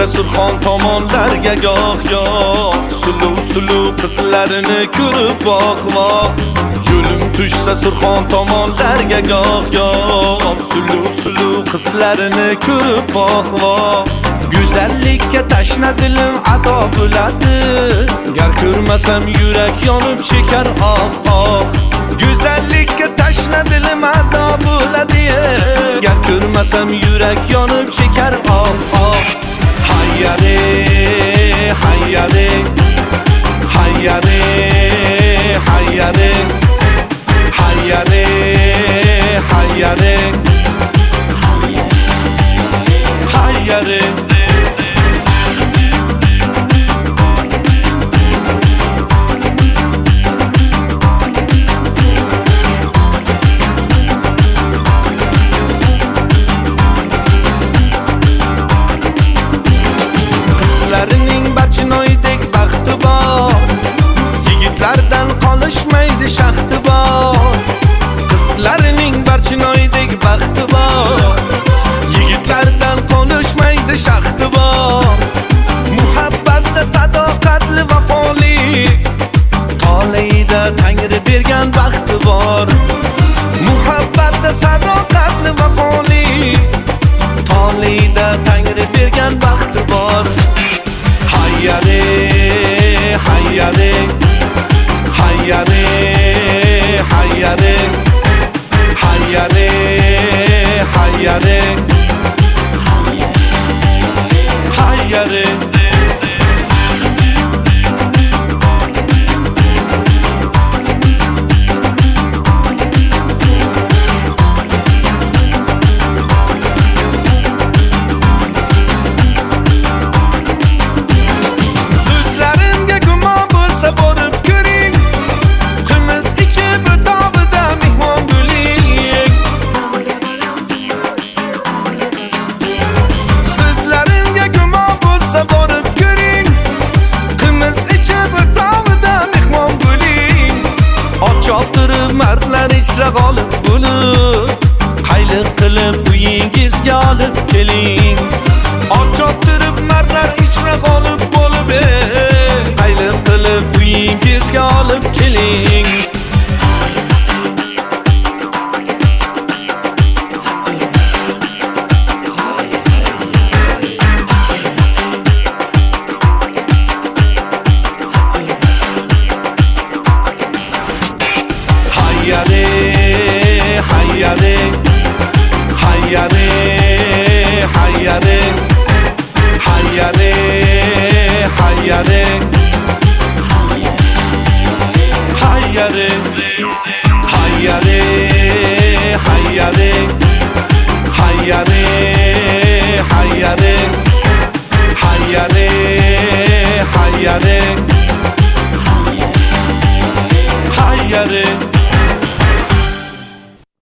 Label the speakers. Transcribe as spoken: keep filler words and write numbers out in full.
Speaker 1: tushsa Surxon tomonlarga goh goh suluv suluv qizlarini ko'rib boq boq. Yo'lim tushsa Surxon tomonlarga goh goh suluv suluv qizlarini ko'rib boq boq. Go'zallikka tashna dilim ado bo'ladi, gar ko'rmasam yurak yonib chekar oh oh. Go'zallikka tashna dilim ado bo'ladi, gar ko'rmasam yurak yonib chekar oh oh. Hayyare hayyare hayyare hayyare hayyare hayyare hayyare. Qizlarining barchinoydek baxti bor, yigitlardan qolishmaydi shaxti bor. Qizlarining barchinoydek baxti bor, yigitlardan qolishmaydi shaxti bor. Muhabbatda sadoqatli vafoli, tolayda Tangri bergan baxti bor. Muhabbatda sadoqatli vafoli, tolayda Tangri bergan baxti bor. Hayyare hayyare hayyare hayyare hayyare hayyare hayyare. Choptirib mardlar ichra g'olib bo'lib, qayliq qilib uyingizga olib keling. Ot choptirib mardlar ichra g'olib bo'lib, qayliq qilib uyingizga olib keling. Hayyare hayyare hayyare hayyare hayyare hayyare hayyare hayyare hayyare hayyare hayyare hayyare hayyare